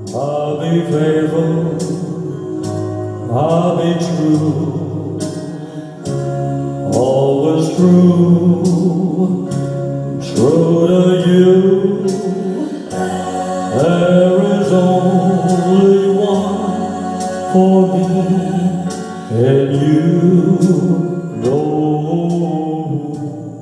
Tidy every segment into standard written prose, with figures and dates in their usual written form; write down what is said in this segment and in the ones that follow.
I'll be faithful, I'll be true, always true, true to you. There is only one for me, and you know.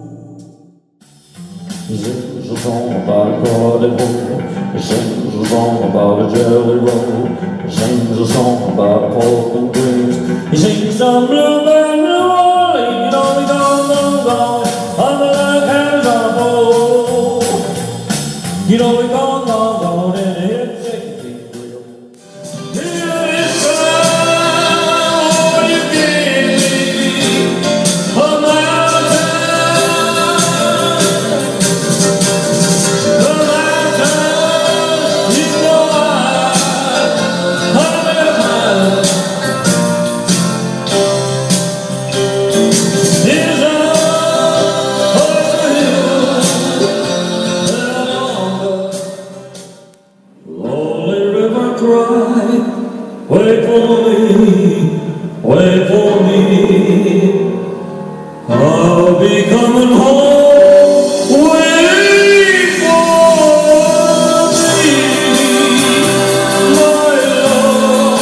Sings a song about a crowded hole, sings a song about a jelly roll, sings a song about pork and greens. He sings some bluebird New Orleans, you know he gone, under the candles on a pole. You know he gone, and the hip shaking feet wheel. Here is all you give me, a mountain. Wait for me, I'll be coming home. Wait for me, my love,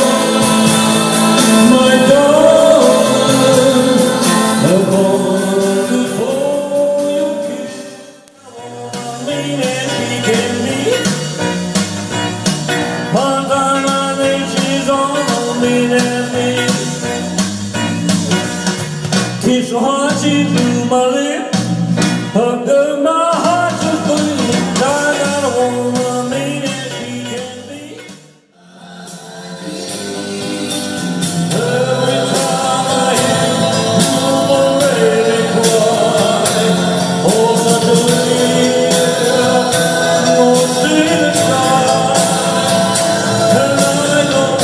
my darling, I've gone before you kiss me and begin me. Kiss your heart, she blew my lip, hugged my heart just for you. I got a woman, mean as she can be. Every time I hear you, I'm ready to cry. Oh, such a leaf, oh, see the sky, and I know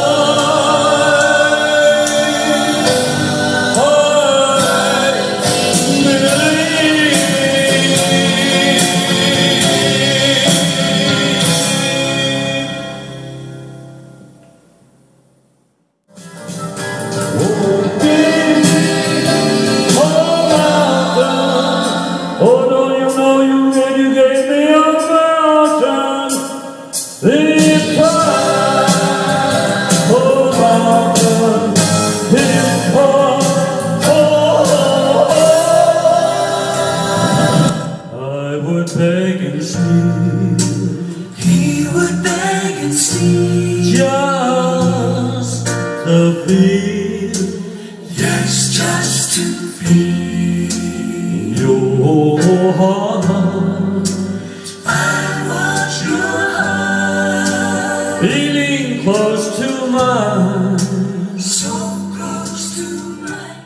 beg and steal. He would beg and steal Just to feel. Yes, just to feel Your heart. I want your heart Feeling close to mine. so close to mine.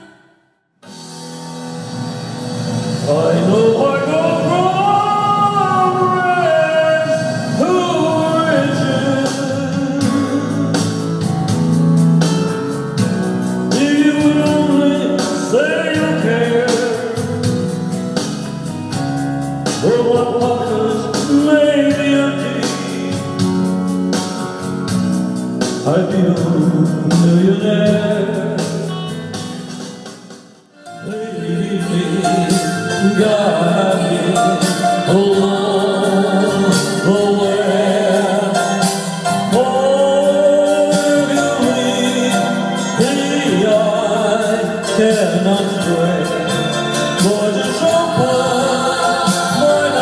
I know I go from rags to riches. If you would only say you care, well, what pockets may be empty, I'd be a millionaire. Guide me along the way. For you lead me, I cannot stray. For just open mine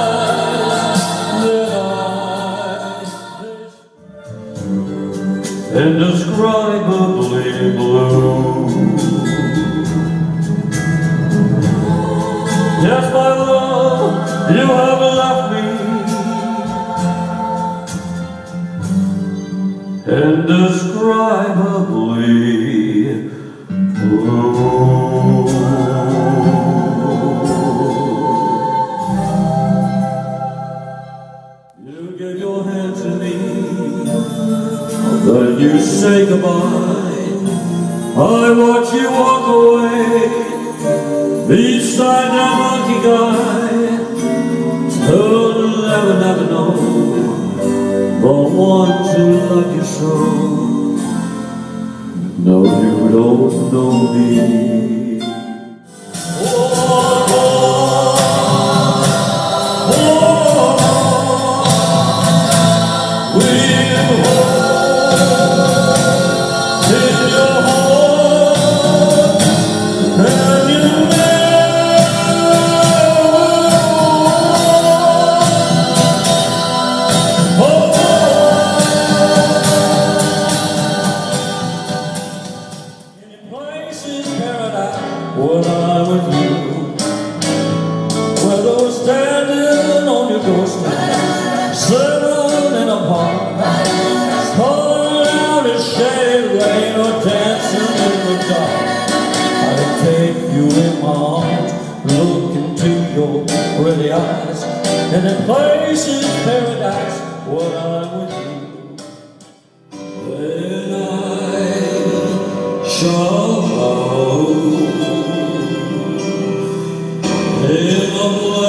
eyes, indescribably blue. Yes, my love, you have left me indescribably blue. You give your hand to me, then you say goodbye. I watch you walk away beside that monkey guy. Who'll never know from one to love you so. No, you don't know me. Oh, when I'm with you, whether we're standing on your doorstep, sitting in a park, calling out in shade rain, or dancing in the dark, I'd take you in my arms, look into your pretty eyes, and in places paradise when I'm with you. When I shall in the